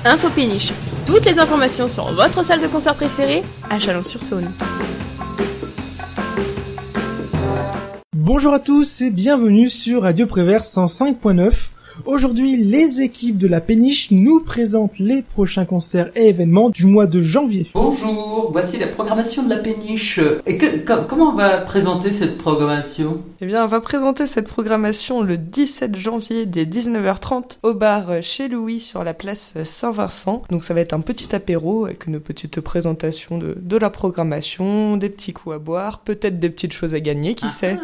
Info Péniche. Toutes les informations sur votre salle de concert préférée à Chalon-sur-Saône. Bonjour à tous et bienvenue sur Radio Prévert 105.9. Aujourd'hui, les équipes de la Péniche nous présentent les prochains concerts et événements du mois de janvier. Bonjour, voici la programmation de la Péniche. Et comment on va présenter cette programmation ? Eh bien, on va présenter cette programmation le 17 janvier dès 19h30 au bar chez Louis sur la place Saint-Vincent. Donc ça va être un petit apéro avec une petite présentation de la programmation, des petits coups à boire, peut-être des petites choses à gagner, qui sait.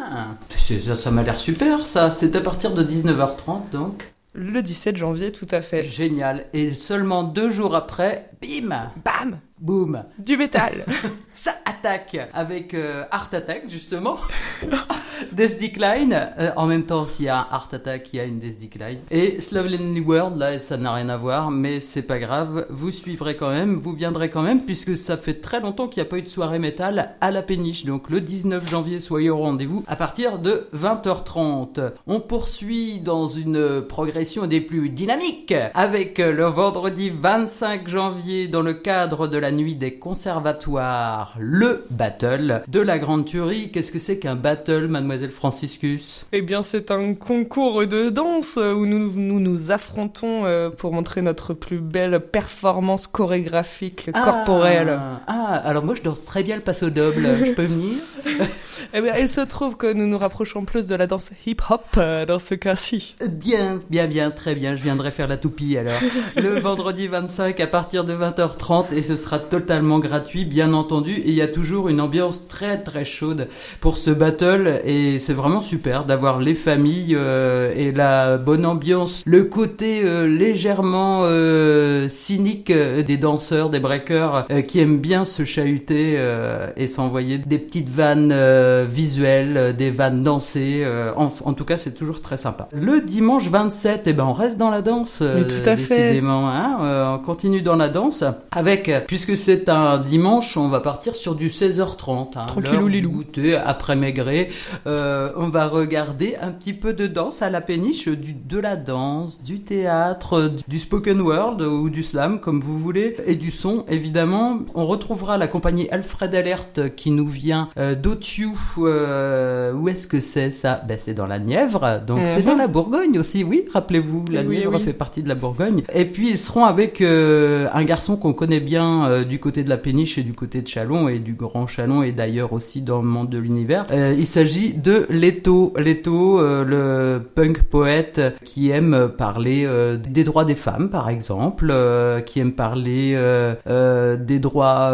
Ça m'a l'air super ça, c'est à partir de 19h30 donc. Le 17 janvier, tout à fait. Génial. Et seulement 2 jours après, bim, bam, boum, du métal. Ça attaque avec Art Attack justement. Death Decline. En même temps, s'il y a un Art Attack, il y a une Death Decline. Et Slovenly World, là, ça n'a rien à voir, mais c'est pas grave. Vous suivrez quand même, vous viendrez quand même, puisque ça fait très longtemps qu'il n'y a pas eu de soirée métal à la Péniche. Donc le 19 janvier, soyez au rendez-vous à partir de 20h30. On poursuit dans une progression des plus dynamiques avec le vendredi 25 janvier dans le cadre de la nuit des conservatoires, le battle de la Grande Tuerie. Qu'est-ce que c'est qu'un battle, mademoiselle Franciscus ? Eh bien, c'est un concours de danse où nous affrontons pour montrer notre plus belle performance chorégraphique corporelle. Alors moi je danse très bien le paso doble, je peux venir ? Eh bien, il se trouve que nous nous rapprochons plus de la danse hip-hop dans ce cas-ci. Bien, très bien, je viendrai faire la toupie alors. Le vendredi 25 à partir de 20h30 et ce sera totalement gratuit, bien entendu, et il y a toujours une ambiance très très chaude pour ce battle et c'est vraiment super d'avoir les familles et la bonne ambiance, le côté légèrement cynique des danseurs, des breakers qui aiment bien se chahuter et s'envoyer des petites vannes visuelles, des vannes dansées, en tout cas c'est toujours très sympa. Le dimanche 27, on reste dans la danse, mais tout à décidément, hein, on continue dans la danse avec, puisque c'est un dimanche, on va partir sur du 16h30, hein, tranquillou lilou, goûter après maigret, on va regarder un petit peu de danse à la Péniche, de la danse, du théâtre, du spoken word ou du slam comme vous voulez, et du son évidemment. On retrouvera la compagnie Alfred Alert qui nous vient d'Authiou. Où est-ce que c'est ça ? C'est dans la Nièvre, donc c'est dans la Bourgogne aussi, oui, rappelez-vous, la Nièvre fait partie de la Bourgogne. Et puis ils seront avec un garçon qu'on connaît bien du côté de la Péniche et du côté de Chalon et du Grand Chalon et d'ailleurs aussi dans le monde de l'univers. Il s'agit de Leto, le punk poète qui aime parler des droits des femmes par exemple, qui aime parler des droits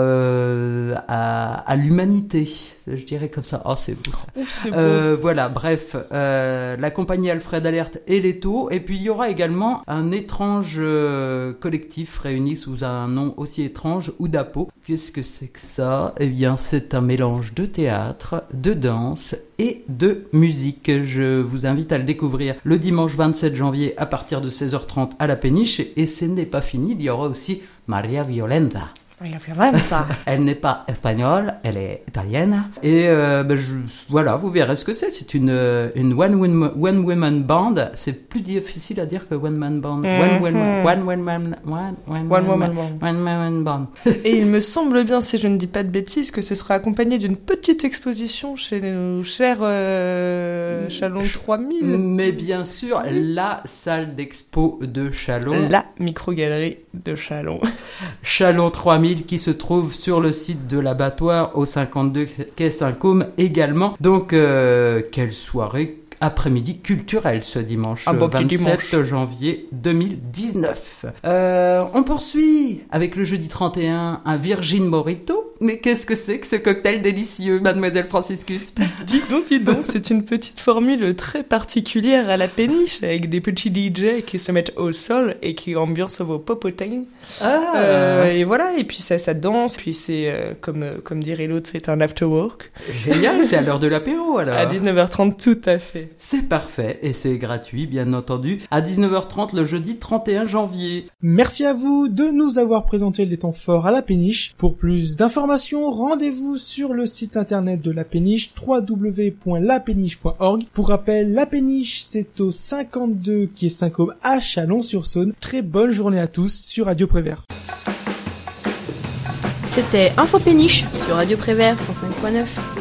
à l'humanité. Je dirais comme ça. Oh, c'est beau. C'est beau. Voilà, bref, la compagnie Alfred Alert et Leto. Et puis il y aura également un étrange collectif réuni sous un nom aussi étrange, Oudapo. Qu'est-ce que c'est que ça ? Eh bien, c'est un mélange de théâtre, de danse et de musique. Je vous invite à le découvrir le dimanche 27 janvier à partir de 16h30 à la Péniche. Et ce n'est pas fini, il y aura aussi Maria Violenta. Elle n'est pas espagnole, elle est italienne. Et voilà, vous verrez ce que c'est. C'est une one woman band. C'est plus difficile à dire que one man band. One woman band. Et il me semble bien, si je ne dis pas de bêtises, que ce sera accompagné d'une petite exposition chez nos chers Chalon 3000. Mais bien sûr, la salle d'expo de Chalon. La micro-galerie de Chalon. Chalon 3000 qui se trouve sur le site de l'abattoir au 52 quai Saint-Côme également. Donc, quelle soirée après-midi culturelle ce dimanche 27 janvier 2019. On poursuit avec le jeudi 31 un Virgin Morito. Mais qu'est-ce que c'est que ce cocktail délicieux, mademoiselle Franciscus ? Dis donc, c'est une petite formule très particulière à la Péniche avec des petits DJ qui se mettent au sol et qui ambiancent vos popotins. Et voilà, et puis ça danse, puis c'est comme dirait l'autre, c'est un after work. Génial, c'est à l'heure de l'apéro alors. À 19h30 tout à fait. C'est parfait et c'est gratuit bien entendu. À 19h30 le jeudi 31 janvier. Merci à vous de nous avoir présenté les temps forts à la Péniche. Pour plus d'informations informations, rendez-vous sur le site internet de La Péniche, www.lapéniche.org. Pour rappel, La Péniche, c'est au 52 quai Saint-Côme à Chalon-sur-Saône. Très bonne journée à tous sur Radio Prévert. C'était Info Péniche sur Radio Prévert 105.9.